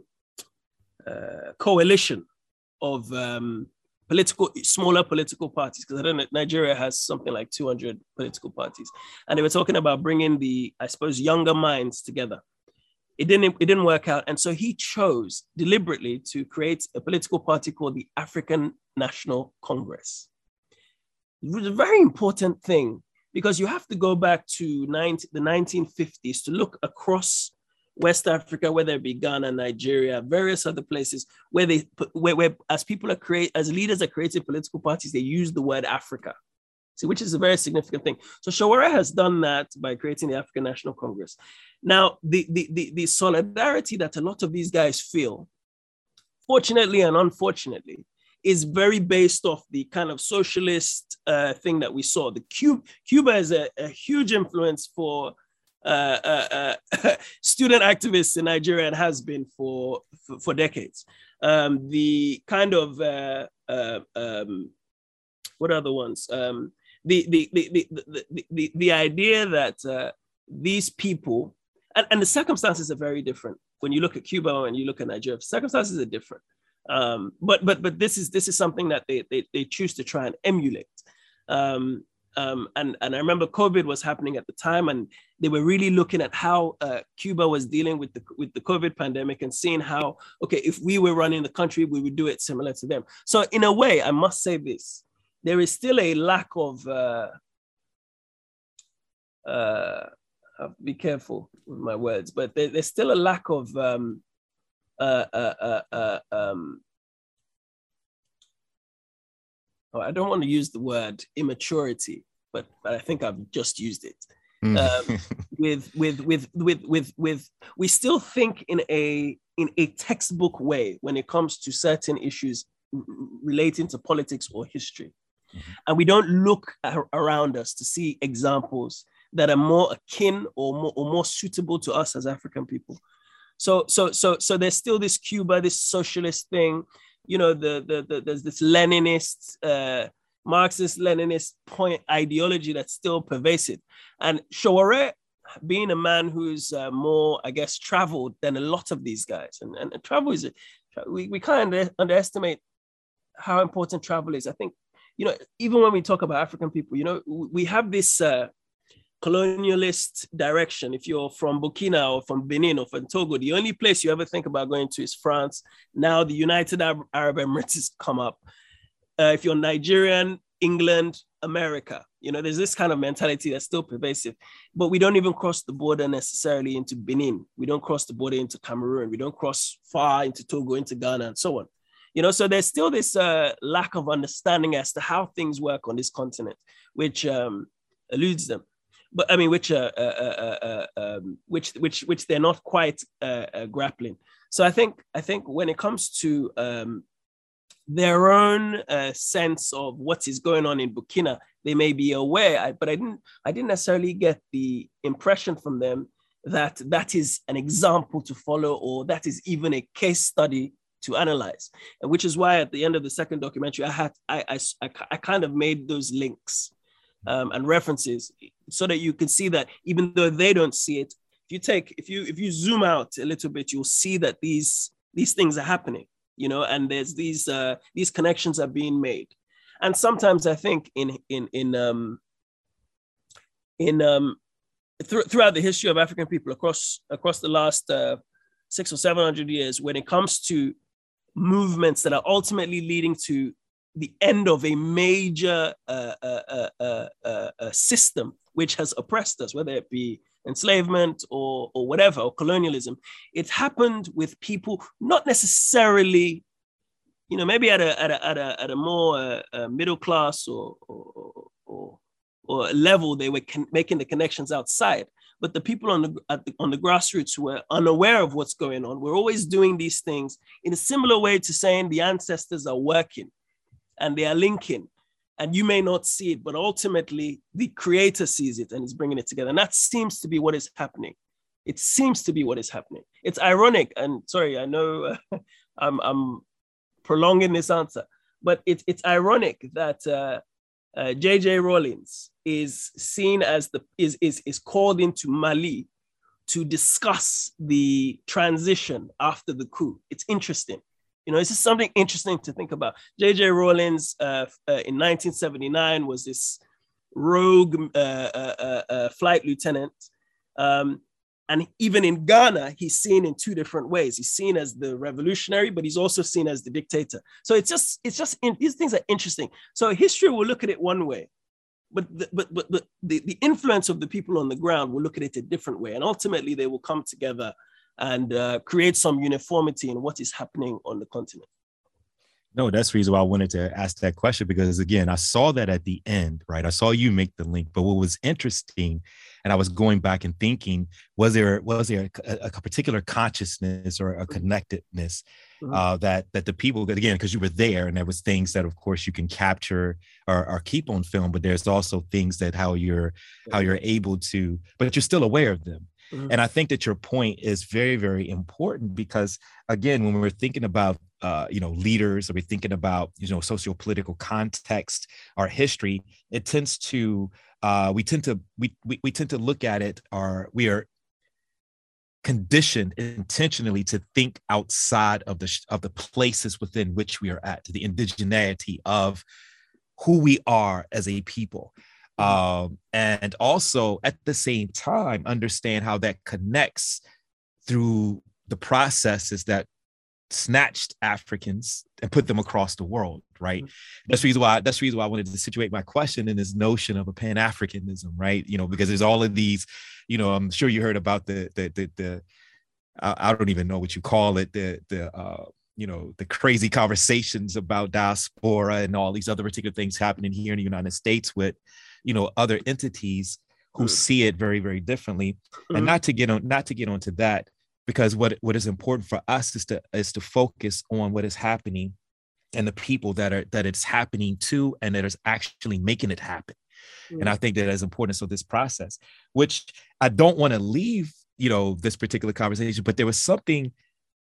uh, coalition of um, political smaller political parties, because I don't know, Nigeria has something like two hundred political parties, and they were talking about bringing the, I suppose, younger minds together. It didn't, it didn't work out. And so he chose deliberately to create a political party called the African National Congress. It was a very important thing because you have to go back to the nineteen fifties to look across West Africa, whether it be Ghana, Nigeria, various other places where they, where, where as people are create, as leaders are creating political parties, they use the word Africa. See, which is a very significant thing. So Sowore has done that by creating the African National Congress. Now, the, the, the, the solidarity that a lot of these guys feel, fortunately and unfortunately, is very based off the kind of socialist uh, thing that we saw. The Cuba, Cuba is a, a huge influence for uh, uh, uh, student activists in Nigeria and has been for, for, for decades. Um, the kind of, uh, uh, um, what are the ones? Um, The the, the, the, the, the, the idea that uh, these people, and, and the circumstances are very different. When you look at Cuba and you look at Nigeria, circumstances are different. Um, but but but this is this is something that they they, they choose to try and emulate. Um, um, and and I remember COVID was happening at the time, and they were really looking at how uh, Cuba was dealing with the with the COVID pandemic and seeing how, okay, if we were running the country, we would do it similar to them. So in a way, I must say this: there is still a lack of. Uh, uh, be careful with my words, but there, there's still a lack of. Um, uh, uh, uh, uh, um, oh, I don't want to use the word immaturity, but, but I think I've just used it. Mm. Um, with, with, with, with, with, with, we still think in a, in a textbook way when it comes to certain issues relating to politics or history. Mm-hmm. And we don't look ar- around us to see examples that are more akin or more, or more suitable to us as African people. So, so, so, so there's still this Cuba, this socialist thing, you know, the, the, the there's this Leninist, uh, Marxist, Leninist point ideology that's still pervasive. And Sowore, being a man who's uh, more, I guess, traveled than a lot of these guys, and, and, and travel is, we, we kind of underestimate how important travel is. I think, you know, even when we talk about African people, you know, we have this, uh, colonialist direction. If you're from Burkina or from Benin or from Togo, the only place you ever think about going to is France. Now the United Arab Emirates has come up. Uh, if you're Nigerian, England, America, you know, there's this kind of mentality that's still pervasive, but we don't even cross the border necessarily into Benin. We don't cross the border into Cameroon. We don't cross far into Togo, into Ghana, and so on. You know, so there's still this uh, lack of understanding as to how things work on this continent, which um, eludes them. But I mean, which uh, uh, uh, uh, um, which which which they're not quite uh, uh, grappling. So I think I think when it comes to um, their own uh, sense of what is going on in Burkina, they may be aware. I, but I didn't I didn't necessarily get the impression from them that that is an example to follow, or that is even a case study to analyze. And which is why at the end of the second documentary, I had I I, I, I kind of made those links. Um, and references, so that you can see that even though they don't see it, if you take, if you if you zoom out a little bit, you'll see that these these things are happening, you know, and there's these uh, these connections are being made. And sometimes I think in in in um, in um, th- throughout the history of African people across across the last uh, six or seven hundred years, when it comes to movements that are ultimately leading to the end of a major uh, uh, uh, uh, uh, system which has oppressed us, whether it be enslavement or, or whatever, or colonialism, it happened with people not necessarily, you know, maybe at a at a at a, at a more uh, uh, middle class or or, or or level, they were con- making the connections outside. But the people on the, at the on the grassroots who were unaware of what's going on, we're always doing these things in a similar way to saying the ancestors are working. And they are linking, and you may not see it, but ultimately the creator sees it and is bringing it together. And that seems to be what is happening. It seems to be what is happening. It's ironic, and sorry, I know uh, I'm, I'm prolonging this answer, but it, it's ironic that uh, uh, J J Rawlings is seen as the is is is called into Mali to discuss the transition after the coup. It's interesting. You know, this is something interesting to think about. J J Rawlings uh, uh, in nineteen seventy-nine was this rogue uh, uh, uh, flight lieutenant. Um, and even in Ghana, he's seen in two different ways. He's seen as the revolutionary, but he's also seen as the dictator. So it's just, it's just, in, these things are interesting. So history will look at it one way, but the, but, but, but the, the influence of the people on the ground will look at it a different way. And ultimately they will come together and uh, create some uniformity in what is happening on the continent. No, that's the reason why I wanted to ask that question, because again, I saw that at the end, right? I saw you make the link, but what was interesting, and I was going back and thinking, was there was there a, a particular consciousness or a connectedness mm-hmm. uh, that that the people, again, because you were there, and there was things that, of course, you can capture or, or keep on film, but there's also things that how you're how you're able to, but you're still aware of them. Mm-hmm. And I think that your point is very, very important because, again, when we're thinking about, uh, you know, leaders, or we're thinking about, you know, socio-political context, our history, it tends to, uh, we tend to, we, we, we tend to look at it, or we are conditioned intentionally to think outside of the of the places within which we are at, to the indigeneity of who we are as a people. Mm-hmm. Um, and also at the same time, understand how that connects through the processes that snatched Africans and put them across the world, right? Mm-hmm. That's the reason why, that's the reason why I wanted to situate my question in this notion of a Pan-Africanism, right? You know, because there's all of these, you know, I'm sure you heard about the, the, the, the I, I don't even know what you call it, the, the, uh, you know, the crazy conversations about diaspora and all these other particular things happening here in the United States with, you know, other entities who mm-hmm. see it very, very differently. Mm-hmm. And not to get on, not to get onto that, because what, what is important for us is to, is to focus on what is happening and the people that are, that it's happening to, and that is actually making it happen. Mm-hmm. And I think that is important. So this process, which I don't want to leave, you know, this particular conversation, but there was something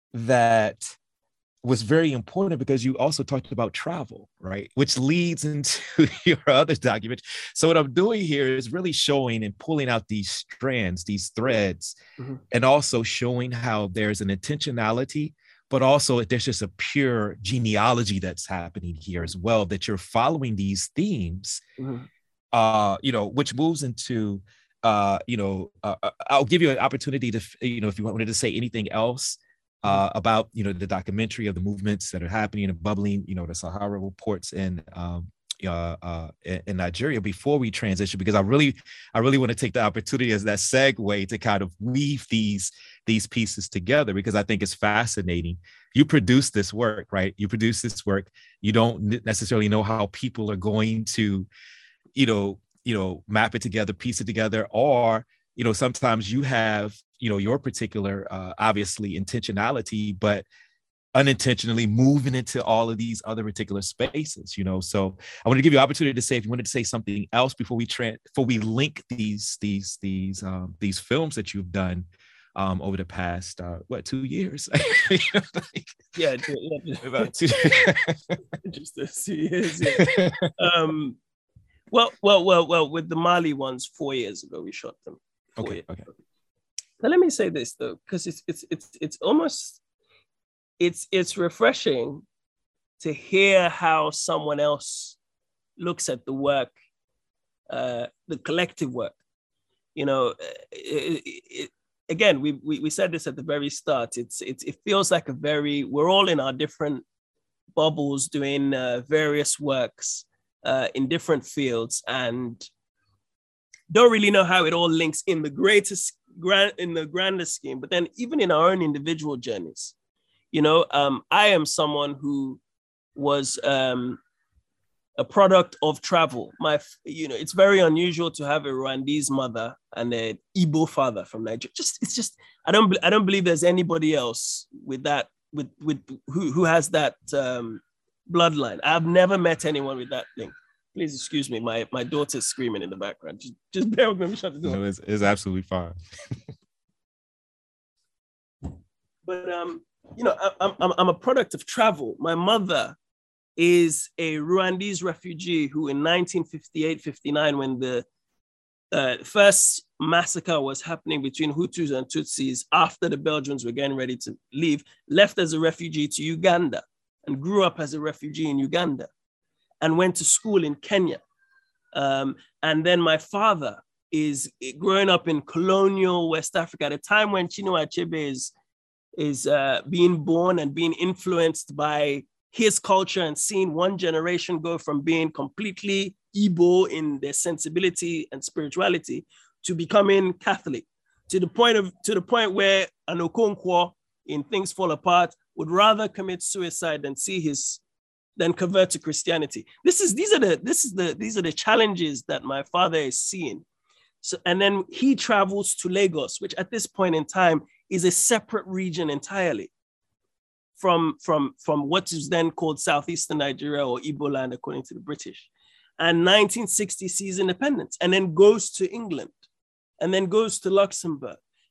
that was very important, because you also talked about travel, right? Which leads into your other document. So what I'm doing here is really showing and pulling out these strands, these threads, mm-hmm. and also showing how there's an intentionality, but also there's just a pure genealogy that's happening here as well, that you're following these themes, mm-hmm. uh, you know, which moves into, uh, you know, uh, I'll give you an opportunity to, you know, if you wanted to say anything else, Uh, about, you know, the documentary of the movements that are happening and bubbling, you know, the Sahara reports in, um, uh, uh, in Nigeria, before we transition, because I really, I really want to take the opportunity as that segue to kind of weave these, these pieces together, because I think it's fascinating. You produce this work, right? You produce this work. You don't necessarily know how people are going to, you know, you know, map it together, piece it together, or, you know, sometimes you have, you know, your particular, uh, obviously intentionality, but unintentionally moving into all of these other particular spaces, you know. So I want to give you an opportunity to say, if you wanted to say something else before we tra- before we link these, these, these, um, these films that you've done um, over the past, uh, what, two years? like, yeah, yeah, about two, just a few years. Yeah. Um, well, well, well, well, with the Mali ones, four years ago, we shot them. Okay, years. okay. Now let me say this though, because it's it's it's it's almost it's it's refreshing to hear how someone else looks at the work, uh, the collective work. You know, it, it, it, again, we, we we said this at the very start. It's it's it feels like a very, we're all in our different bubbles doing uh, various works uh, in different fields, and don't really know how it all links in the greatest grand in the grander scheme. But then even in our own individual journeys, you know, um, I am someone who was um, a product of travel. My, you know, it's very unusual to have a Rwandese mother and an Igbo father from Nigeria. Just, it's just, I don't, I don't believe there's anybody else with that, with, with who, who has that um, bloodline. I've never met anyone with that thing. Please excuse me. My my daughter's screaming in the background. Just, just bear with me. Shut the door. No, it's, it's absolutely fine. But um, you know, I, I'm I'm a product of travel. My mother is a Rwandese refugee who, in nineteen fifty-eight fifty-nine, when the uh, first massacre was happening between Hutus and Tutsis, after the Belgians were getting ready to leave, left as a refugee to Uganda and grew up as a refugee in Uganda, and went to school in Kenya. Um, and then my father is growing up in colonial West Africa at a time when Chinua Achebe is, is uh, being born and being influenced by his culture, and seeing one generation go from being completely Igbo in their sensibility and spirituality to becoming Catholic, to the point of to the point where an Okonkwo in Things Fall Apart would rather commit suicide than see his then convert to Christianity. This is these are the this is the these are the challenges that my father is seeing. So, and then he travels to Lagos, which at this point in time is a separate region entirely from from from what is then called Southeastern Nigeria, or Igbo land, according to the British. And nineteen sixty sees independence, and then goes to England, and then goes to Luxembourg,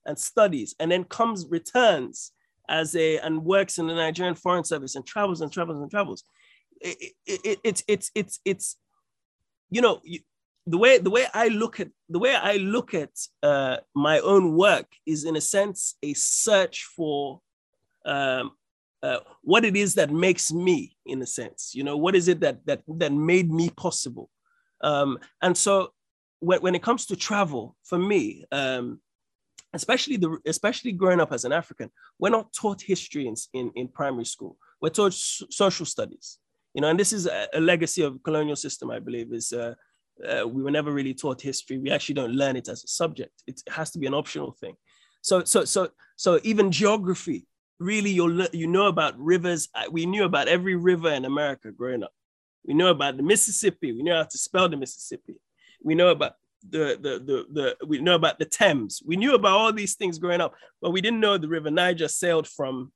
and studies, and then comes, returns as a, and works in the Nigerian Foreign Service and travels and travels and travels. It, it, it, it's, it's, it's, it's, you know, the way, the way I look at, the way I look at uh, my own work is in a sense, a search for um, uh, what it is that makes me, in a sense, you know, what is it that, that, that made me possible? Um, and so when, when it comes to travel, for me, um, especially the especially growing up as an African, we're not taught history in, in, in primary school. We're taught social studies, you know, and this is a, a legacy of the colonial system, I believe, is uh, uh, we were never really taught history. We actually don't learn it as a subject. It has to be an optional thing. So, so, so, so even geography, really, you'll you know about rivers. We knew about every river in America growing up. We know about the Mississippi. We know how to spell the Mississippi. We know about the, the, the, the, we know about the Thames. We knew about all these things growing up, but we didn't know the River Niger sailed from,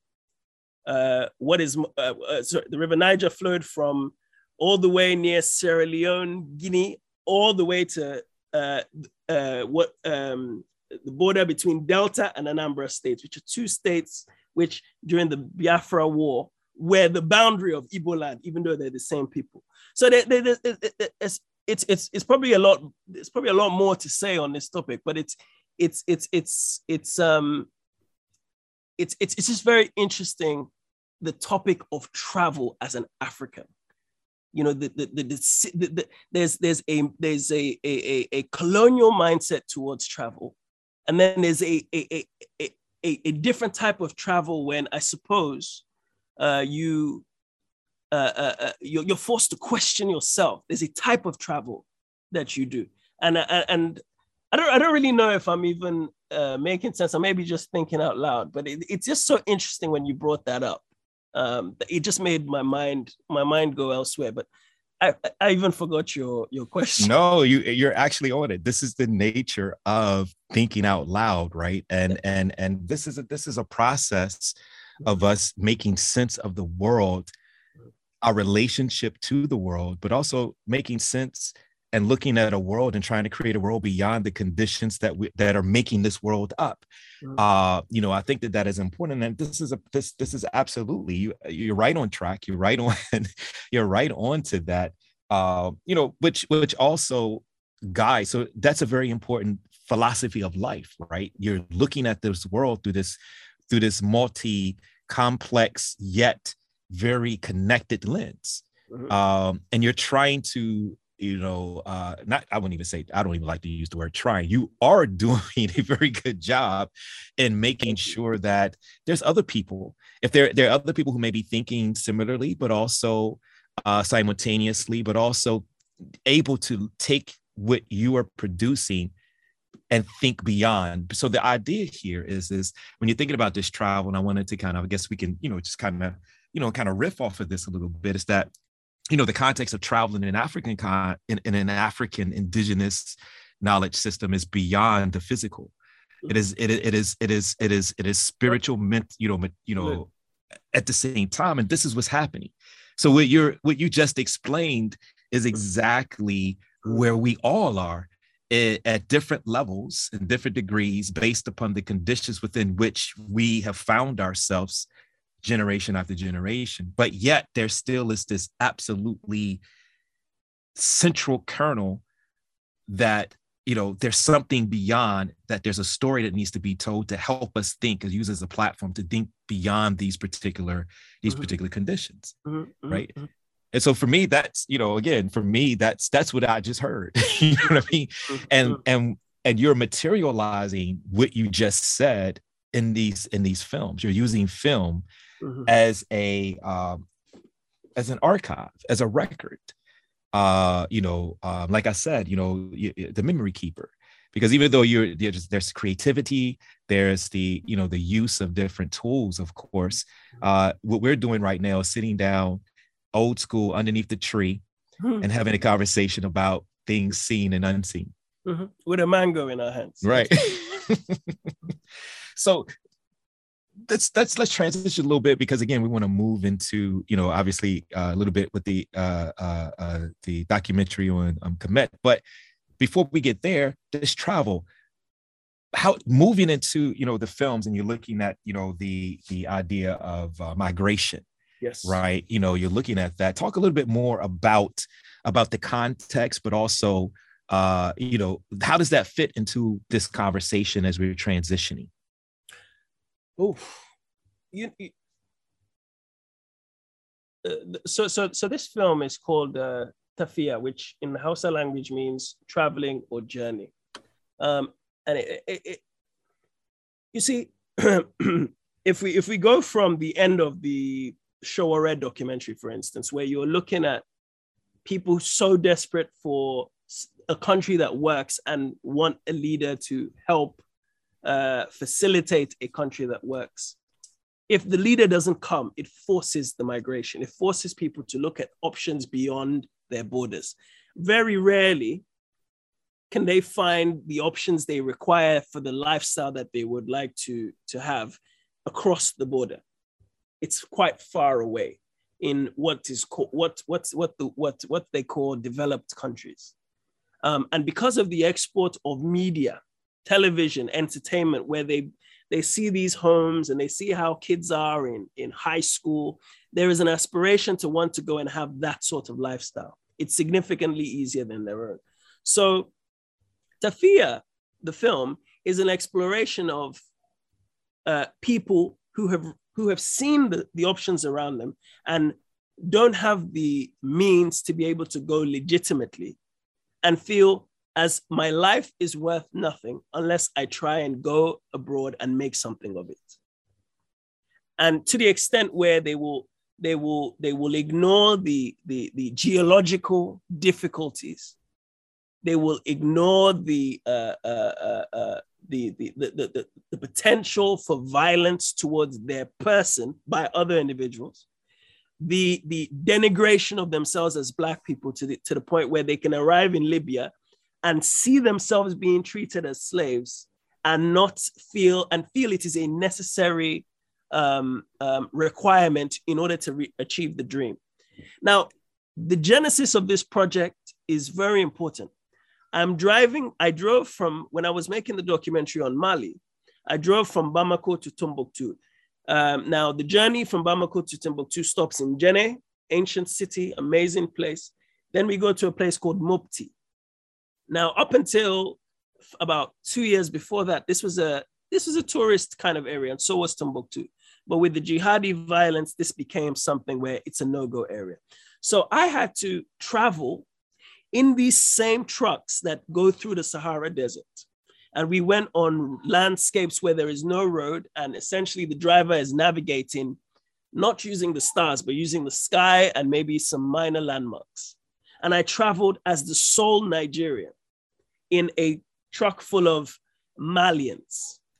uh, what is, uh, uh, sorry, the River Niger flowed from all the way near Sierra Leone, Guinea, all the way to uh, uh, what um, the border between Delta and Anambra states, which are two states which during the Biafra War were the boundary of Igbo land, even though they're the same people. So they, they, they, it's, it's it's it's probably a lot. There's probably a lot more to say on this topic, but it's it's it's it's it's um it's it's it's just very interesting, the topic of travel as an African. You know, the the the, the, the, the there's there's a there's a, a a colonial mindset towards travel, and then there's a a a a, a different type of travel when I suppose uh, you. Uh, uh, uh, you're, you're forced to question yourself. There's a type of travel that you do, and uh, and I don't I don't really know if I'm even uh, making sense. I may be just thinking out loud, but it, it's just so interesting when you brought that up. Um, it just made my mind my mind go elsewhere. But I, I even forgot your your question. No, you you're actually on it. This is the nature of thinking out loud, right? And and and this is a, this is a process of us making sense of the world, our relationship to the world, but also making sense and looking at a world and trying to create a world beyond the conditions that we, that are making this world up. Mm-hmm. Uh, you know, I think that that is important, and this is a this this is absolutely you. You're right on track. You're right on. You're right on to that. Uh, you know, which which also guides. So that's a very important philosophy of life, right? You're looking at this world through this through this multi-complex yet very connected lens. Mm-hmm. Um, and you're trying to, you know, uh, not, I wouldn't even say, I don't even like to use the word trying. You are doing a very good job in making sure that there's other people, if there, there are other people who may be thinking similarly, but also uh, simultaneously, but also able to take what you are producing and think beyond. So the idea here is, is when you're thinking about this travel, and I wanted to kind of, I guess we can, you know, just kind of, you know, kind of riff off of this a little bit, is that, you know, the context of traveling in an African con in, in an African indigenous knowledge system is beyond the physical. It is, it, it is, it is, it is, it is spiritual, ment, you know, you know, at the same time. And this is what's happening. So what you're, what you just explained is exactly where we all are at different levels and different degrees based upon the conditions within which we have found ourselves generation after generation. But yet there still is this absolutely central kernel that, you know, there's something beyond that. There's a story that needs to be told to help us think, and use as a platform to think beyond these particular, these mm-hmm. particular conditions. Mm-hmm. Right. Mm-hmm. And so for me, that's, you know, again, for me, that's, that's what I just heard, you know what I mean? Mm-hmm. And, and, and you're materializing what you just said in these, in these films. You're using film mm-hmm. as a, um, as an archive, as a record. Uh, you know, um, like I said, you know, you, the memory keeper, because even though you're there's, there's creativity, there's the, you know, the use of different tools, of course. Uh, what we're doing right now is sitting down old school underneath the tree mm-hmm. and having a conversation about things seen and unseen. Mm-hmm. With a mango in our hands. Right. So let's let's let's transition a little bit, because again, we want to move into, you know, obviously uh, a little bit with the uh, uh, uh, the documentary on um, Kemet. But before we get there, this travel, how how moving into, you know, the films, and you're looking at, you know, the the idea of uh, migration. Yes. Right. You know, you're looking at that. Talk a little bit more about about the context, but also, uh, you know, how does that fit into this conversation as we're transitioning? Oh, you, you uh, so so so this film is called uh, Tafia, which in the Hausa language means traveling or journey. Um, and it, it, it, you see, if we if we go from the end of the Showore documentary, for instance, where you're looking at people so desperate for a country that works and want a leader to help uh, facilitate a country that works. If the leader doesn't come, it forces the migration. It forces people to look at options beyond their borders. Very rarely can they find the options they require for the lifestyle that they would like to, to have across the border. It's quite far away in what is called what what what the what what they call developed countries, um, and because of the export of media, television, entertainment, where they they see these homes and they see how kids are in in high school, there is an aspiration to want to go and have that sort of lifestyle. It's significantly easier than their own. So, Tafia, the film, is an exploration of uh, people who have who have seen the, the options around them and don't have the means to be able to go legitimately and feel as my life is worth nothing unless I try and go abroad and make something of it. And to the extent where they will, they will, they will ignore the, the, the geological difficulties. They will ignore the, uh, uh, uh, uh, The, the, the, the, the potential for violence towards their person by other individuals, the, the denigration of themselves as Black people to the, to the point where they can arrive in Libya and see themselves being treated as slaves and not feel, and feel it is a necessary um, um, requirement in order to re- achieve the dream. Now, the genesis of this project is very important. I'm driving, I drove from, when I was making the documentary on Mali, I drove from Bamako to Timbuktu. Um, now, the journey from Bamako to Timbuktu stops in Djenné, ancient city, amazing place. Then we go to a place called Mopti. Now, up until about two years before that, this was a this was a tourist kind of area, and so was Timbuktu. But with the jihadi violence, this became something where it's a no-go area. So I had to travel in these same trucks that go through the Sahara Desert. And we went on landscapes where there is no road, and essentially the driver is navigating, not using the stars, but using the sky and maybe some minor landmarks. And I traveled as the sole Nigerian in a truck full of Malians.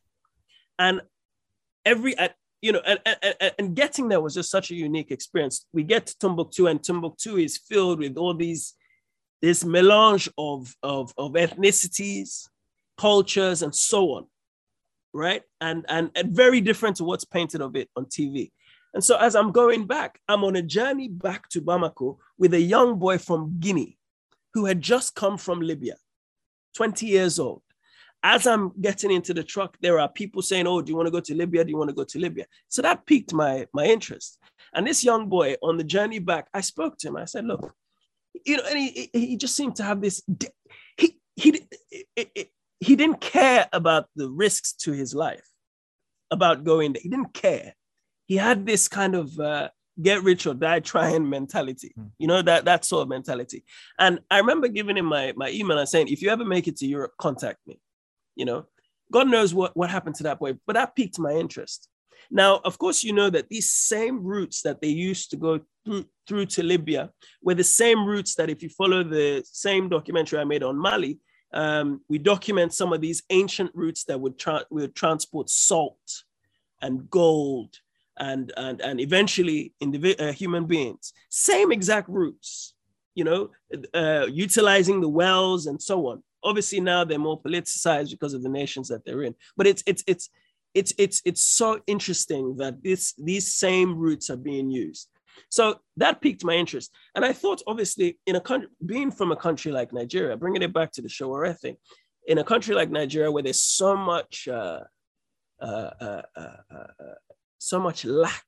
And every, you know, and, and, and getting there was just such a unique experience. We get to Timbuktu, and Timbuktu is filled with all these this melange of, of, of ethnicities, cultures, and so on, right? And, and, and very different to what's painted of it on T V. And so as I'm going back, I'm on a journey back to Bamako with a young boy from Guinea who had just come from Libya, twenty years old. As I'm getting into the truck, there are people saying, oh, do you want to go to Libya? Do you want to go to Libya? So that piqued my, my interest. And this young boy on the journey back, I spoke to him. I said, look, you know, and he, he just seemed to have this, he, he, he, he didn't care about the risks to his life, about going there. He didn't care. He had this kind of uh, get rich or die trying mentality, you know, that, that sort of mentality. And I remember giving him my, my email and saying, if you ever make it to Europe, contact me, you know. God knows what, what happened to that boy, but that piqued my interest. Now, of course, you know that these same routes that they used to go through, through to Libya were the same routes that, if you follow the same documentary I made on Mali, um, we document some of these ancient routes that would, tra- would transport salt and gold and, and, and eventually indiv- uh, human beings. Same exact routes, you know, uh, utilizing the wells and so on. Obviously, now they're more politicized because of the nations that they're in. But it's it's it's it's it's it's so interesting that this these same routes are being used. So that piqued my interest. And I thought, obviously, in a country, being from a country like Nigeria, bringing it back to the Showore thing, in a country like Nigeria, where there's so much, uh, uh, uh, uh, uh, so much lack,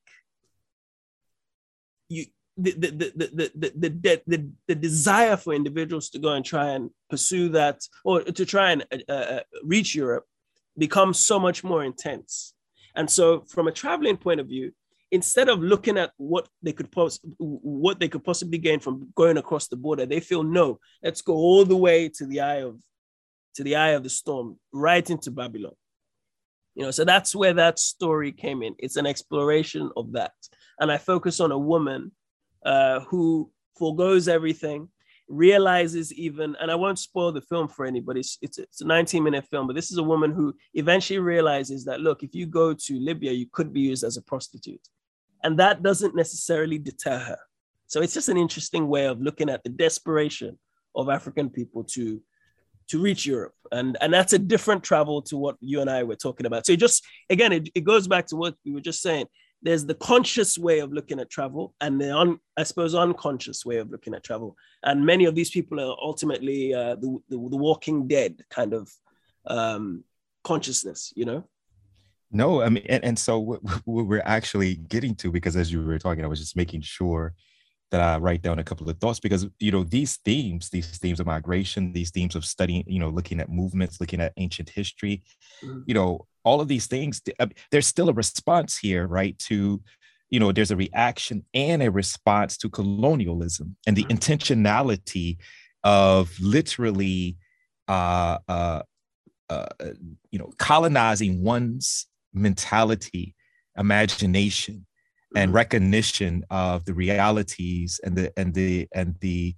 you the the the the the the, the, the desire for individuals to go and try and pursue that, or to try and uh, reach Europe, becomes so much more intense. And so, from a traveling point of view, instead of looking at what they could pos- what they could possibly gain from going across the border, they feel, no, let's go all the way to the eye of to the eye of the storm, right into Babylon. You know, so that's where that story came in. It's an exploration of that, and I focus on a woman uh, who forgoes everything, realizes even, and I won't spoil the film for anybody, it's, it's, it's a nineteen minute film, but this is a woman who eventually realizes that, look, if you go to Libya, you could be used as a prostitute. And that doesn't necessarily deter her. So it's just an interesting way of looking at the desperation of African people to, to reach Europe. And, and that's a different travel to what you and I were talking about. So it just, again, it, it goes back to what we were just saying. There's the conscious way of looking at travel and the, un, I suppose, unconscious way of looking at travel. And many of these people are ultimately uh, the, the, the walking dead kind of um, consciousness, you know? No, I mean, and, and so what, what we're actually getting to, because as you were talking, I was just making sure that I write down a couple of thoughts, because, you know, these themes, these themes of migration, these themes of studying, you know, looking at movements, looking at ancient history, mm-hmm. you know, all of these things, there's still a response here, right? To, you know, there's a reaction and a response to colonialism and the intentionality of literally, uh, uh, uh, you know, colonizing one's mentality, imagination, and recognition of the realities and the and the and the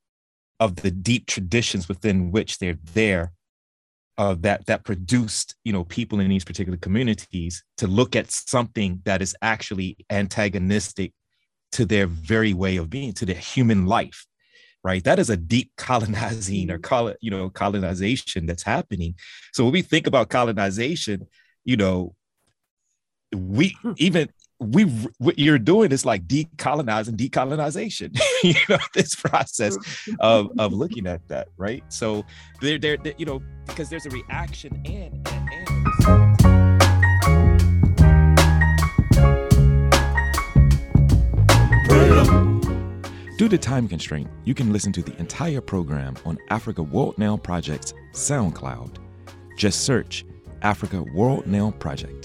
of the deep traditions within which they're there. Uh, that that produced, you know, people in these particular communities to look at something that is actually antagonistic to their very way of being, to their human life, right? That is a deep colonizing or col- you know, colonization that's happening. So when we think about colonization, you know, we even we what you're doing is like decolonizing decolonization. You know, this process of of looking at that, right? So there, there, you know, because there's a reaction and and, and Due to time constraint, you can listen to the entire program on Africa World Now Project's SoundCloud. Just search Africa World Now Project.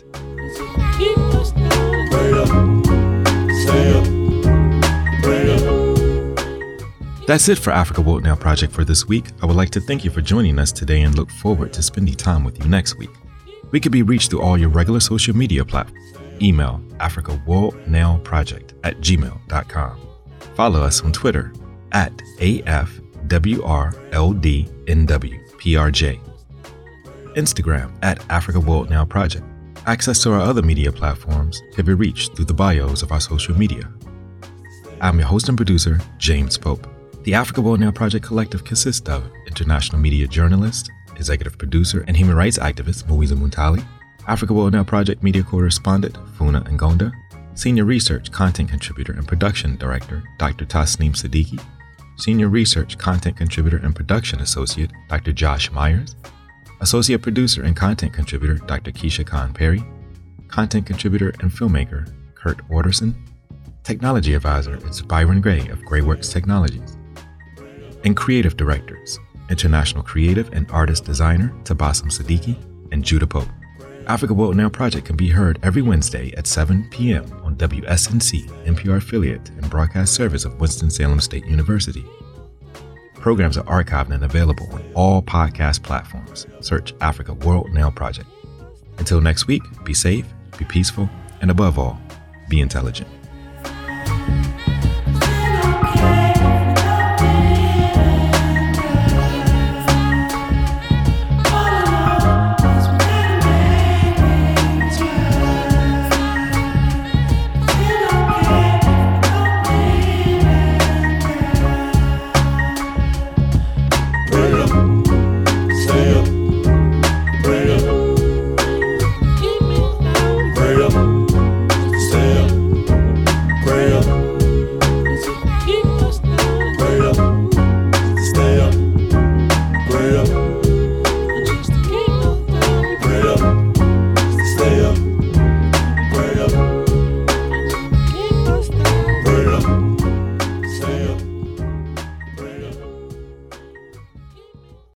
That's it for Africa World Now Project for this week. I would like to thank you for joining us today and look forward to spending time with you next week. We can be reached through all your regular social media platforms. Email Africa World Now Project at gmail dot com. Follow us on Twitter at A F W R L D N W P R J. Instagram at Africa World Now Project. Access to our other media platforms can be reached through the bios of our social media. I'm your host and producer, James Pope. The Africa World Now Project Collective consists of international media journalist, executive producer, and human rights activist Muiza Muntali, Africa World Now Project media correspondent Funa Ngonda, senior research content contributor and production director Doctor Tasneem Siddiqui, senior research content contributor and production associate Doctor Josh Myers, associate producer and content contributor Doctor Keisha Khan Perry, content contributor and filmmaker Kurt Orderson, technology advisor is Byron Gray of Grayworks Technologies, and creative directors, international creative and artist designer Tabassum Siddiqui and Judah Pope. Africa World Now Project can be heard every Wednesday at seven p.m. on W S N C, N P R affiliate and broadcast service of Winston-Salem State University. Programs are archived and available on all podcast platforms. Search Africa World Now Project. Until next week, be safe, be peaceful, and above all, be intelligent.